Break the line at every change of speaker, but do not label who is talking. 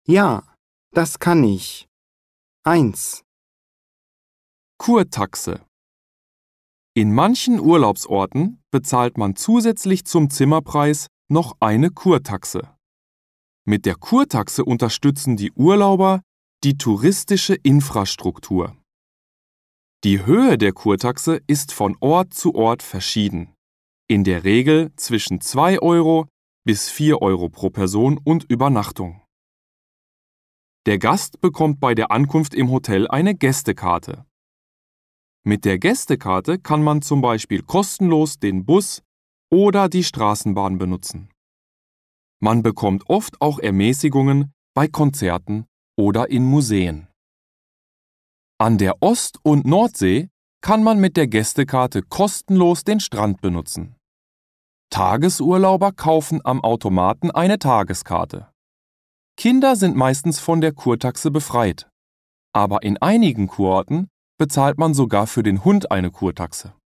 Ja, das kann ich. 1,
Kurtaxe. In manchen Urlaubsorten bezahlt man zusätzlich zum Zimmerpreis noch eine Kurtaxe. Mit der Kurtaxe unterstützen die Urlauber die touristische Infrastruktur. Die Höhe der Kurtaxe ist von Ort zu Ort verschieden. In der Regel zwischen 2 Euro bis 4 Euro pro Person und Übernachtung. Der Gast bekommt bei der Ankunft im Hotel eine Gästekarte. Mit der Gästekarte kann man zum Beispiel kostenlos den Bus oder die Straßenbahn benutzen. Man bekommt oft auch Ermäßigungen bei Konzerten oder in Museen. An der Ost- und Nordsee kann man mit der Gästekarte kostenlos den Strand benutzen. Tagesurlauber kaufen am Automaten eine Tageskarte. Kinder sind meistens von der Kurtaxe befreit, aber in einigen Kurorten bezahlt man sogar für den Hund eine Kurtaxe.